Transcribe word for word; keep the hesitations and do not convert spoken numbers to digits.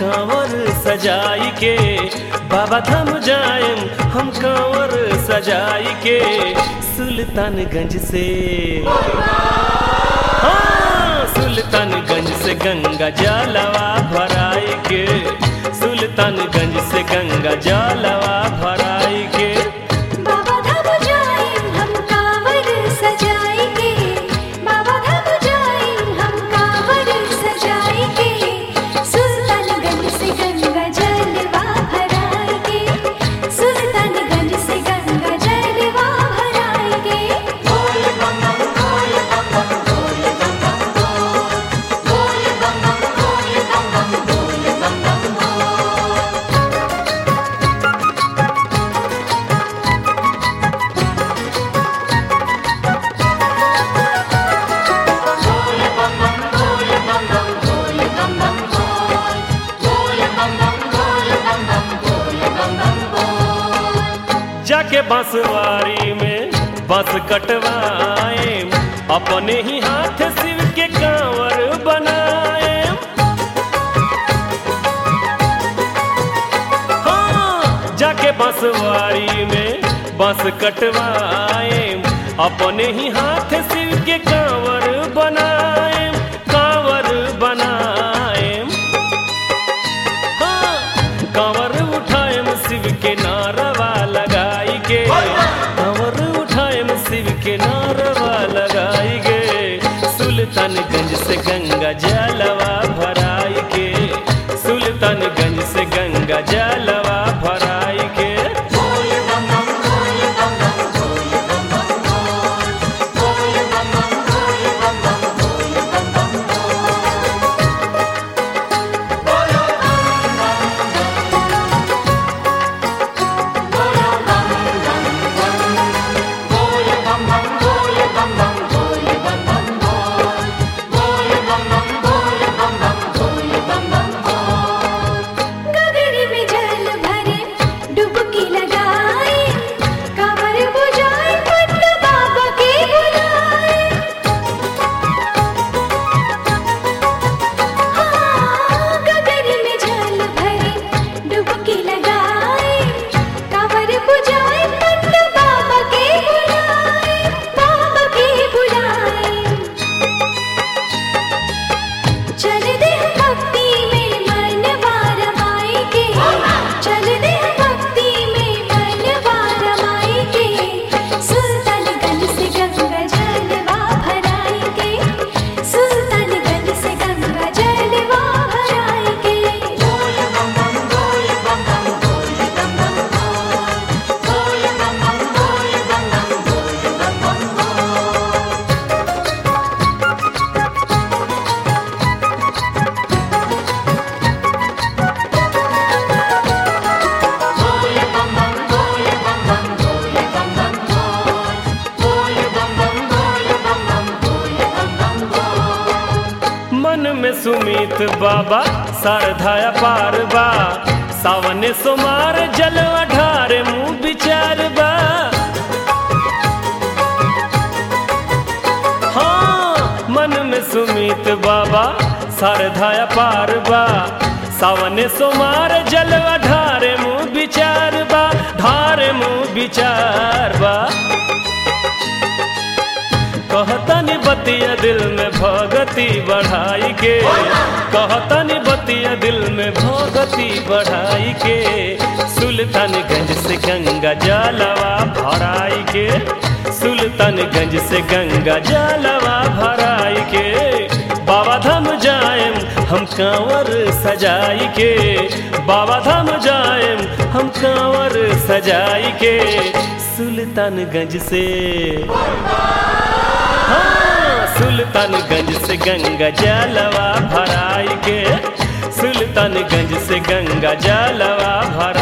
कांवर सजाई के, बाबा धाम जाएम हम कांवर सजाई के। सुल्तानगंज से हाँ सुल्तानगंज से गंगा जलवा भराई के, सुल्तानगंज से गंगा जलवा भराई के। बाबा धाम जाएं हम कांवर सजाई के, बाबा धाम जाएं हम कांवर सजाई के। सुल्तानगंज से गंगा जलवा भराई के, सुल्तानगंज से गंगा जलवा भराई के। बोल बम बम बोल बम बम बोल बम बम बोल बम बम बोल बम बम बोल बम बम बोल। जाके बांसवारी में बांस कटवाए, अपने ही हाथ शिव के कांवर बनाए। हाँ जाके बांसवारी में बांस कटवाए, अपने ही हाथ शिव के कांवर बनाए, कांवर बनाए। हाँ कांवर उठाएम शिव के नारवा लगाई के, कांवर उठाएम शिव के नारवा लगाई के। सुल्तानगंज से गंगा जलवा भराई के, सुल्तानगंज से गंगा जलवा भराई के। बोल बम बम बोल बम बम बोल बम बम बोल बम बम बोल बम बम बोल बम बम बोलो बम बम बोल बम बम बोल बम बम बोल बम बम बोल बम बम बोल बम बम बोल बम बम बोल। गगरी में जल भरे डुबकी लगाए, कांवर बुझाए पट बाबा के बुलाए। हाँ गगरी में जल भरे डुबकी लगाए, कांवर बुझाए पट बाबा के बुलाए, बाबा के बुलाए। चल दे भक्ति में मन रमाई के, चल दे भक्ति में मन रमाई के। सुल्तानगंज से गंगा जलवा भराई के, सुल्तानगंज से गंगा जलवा भराई के। बोल बम बम बोल बम बम बोल बम बम बोल बम बम बोल बम बम बोल बम बम बोल। बोल बम बम बोल बम बम बोल बम बम बोल बम बम बोल बम बम बोल बम बम बोल। मन में सुमित बाबा शारदाया पार बा, सावने सोमार जलवा ढारे मुँह विचार बा। हाँ मन में सुमित बाबा शारदाया पार बा, सावने सोमार जलवा ढारे मुँह विचार बा, ढारे मुँह विचार बा। कहतनी बतिया दिल में भगति बढ़ाई के, कहतनी बतिया दिल में भगति बढ़ाई के। सुल्तानगंज से गंगा जलवा भराई के, सुल्तानगंज से गंगा जलवा भराई के। बाबा धाम जाएम हम कांवर सजाई के, बाबा धाम जाएम हम कांवर सजाई के। सुल्तानगंज से हाँ सुल्तानगंज से गंगा जलवा भराई के, सुल्तानगंज से गंगा जलवा भराई